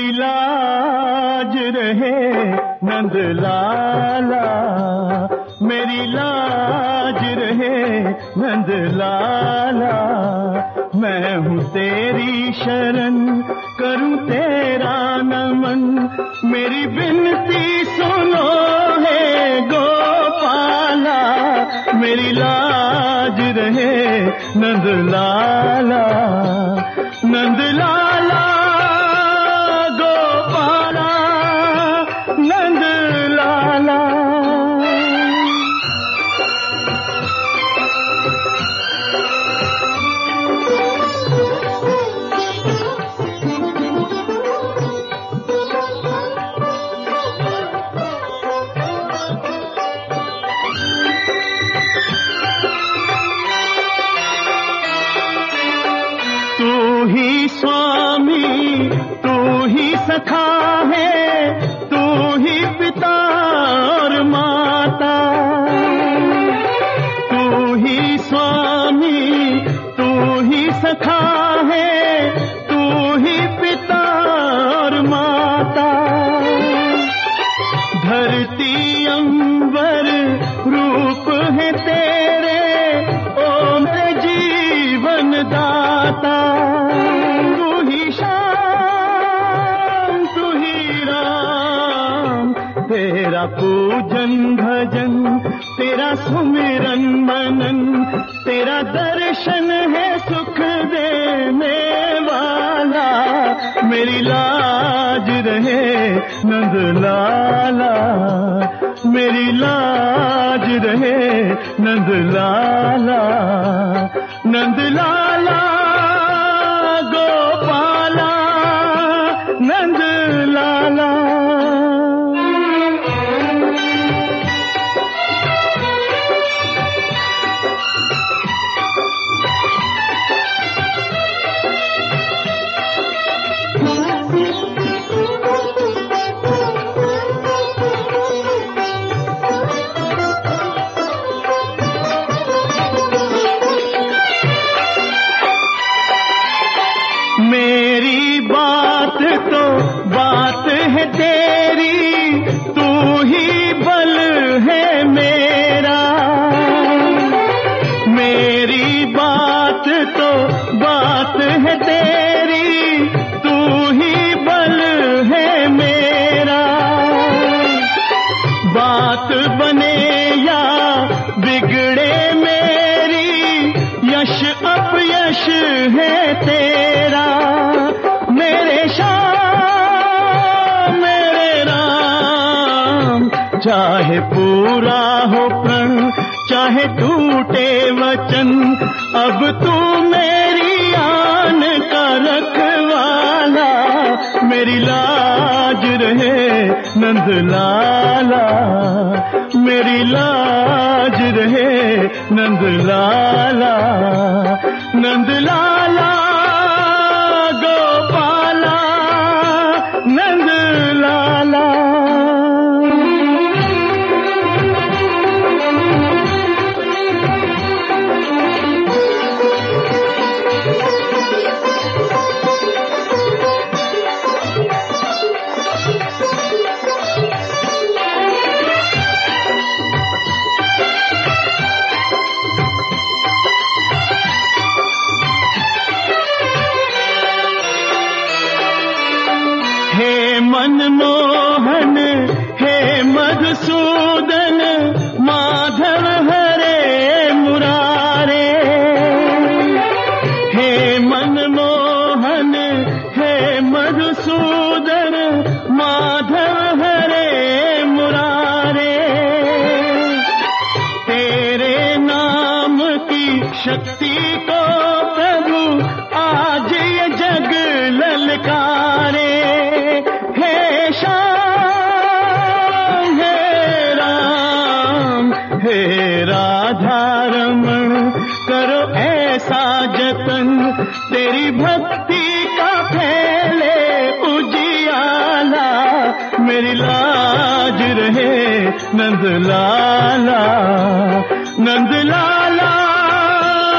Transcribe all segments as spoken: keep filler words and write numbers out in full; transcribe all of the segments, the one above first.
मेरी लाज रहे नंद लाला, मेरी लाज रहे नंद लाला। मैं हूँ तेरी शरण करूँ तेरा नमन, मेरी बिनती सुनो है गोपाला। मेरी लाज रहे नंद लाला, नंद लाला गोपाला, नंद लाला। तू ही स्वामी, तू ही सखा है, तू ही पिता और माता। तू ही स्वामी, तू ही सखा है, तू ही पिता और माता। धरती अंबर रूप है तेरे, ओ मेरे जीवन दाता। तेरा पूजन भजन, तेरा सुमिरन मनन, तेरा दर्शन है सुख देने वाला। मेरी लाज रहे नंद लाला, मेरी लाज रहे नंद लाला, नंद लाला गोपाला, नंद लाला। मेरी बात तो बात है तेरी, तू ही बल है मेरा। मेरी बात तो बात है तेरी, तू ही बल है मेरा। बात बने या बिगड़े मेरी, यश अपयश है तेरा। मेरे श्याम मेरे राम, चाहे पूरा हो प्रण चाहे टूटे वचन, अब तू मेरी आन का रखवाला। मेरी लाज रहे नंद लाला, मेरी लाज रहे नंद लाला, नंद लाला गोपाला, नंद लाला। हे मनमोहन, हे मधुसूदन, माधव हरे मुरारे। हे मनमोहन, हे मधुसूदन, माधव हरे मुरारे। तेरे नाम की शक्ति को प्रभु आज ये जग ललकारे। हे राधा रमण, करो ऐसा जतन, तेरी भक्ति का फैले उजियाला। मेरी लाज रहे नंद लाला, नंद लाला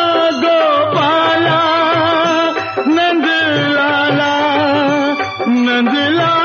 गोपाला, नंद लाला, नंद रंग ला